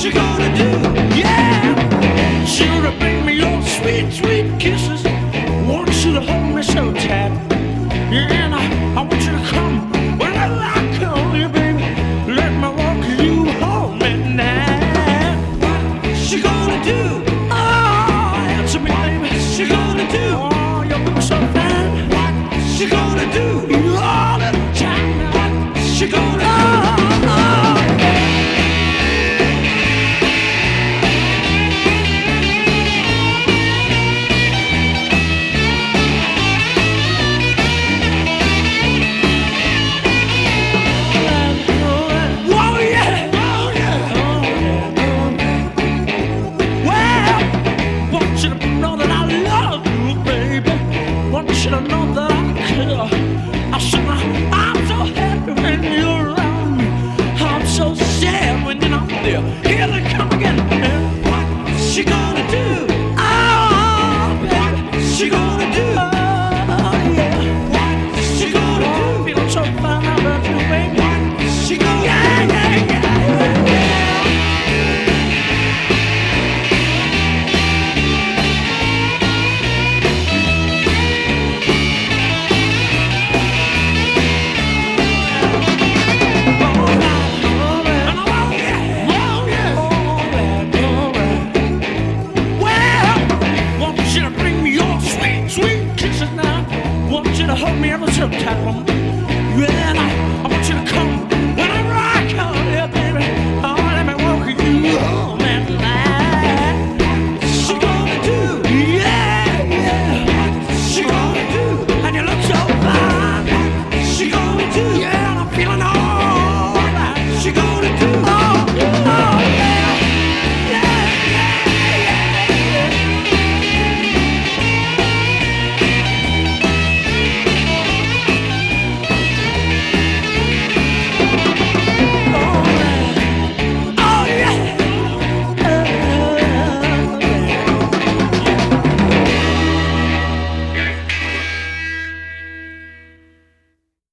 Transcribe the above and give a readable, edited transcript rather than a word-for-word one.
she gonna do? Yeah, she'll bring me your sweet, sweet kisses. Want you to hold me so tight. Yeah, and I want you to come whenever I call you, baby. Let me walk you home at night. What she gonna do? Oh, answer me, baby. She gonna do? Oh, you look so fine. What she gonna do? You all the time. What she gonna do? Should have known that I care. I should have. I'm so happy when you're around me. I'm so sad when you're not there. Here they come again. What she gonna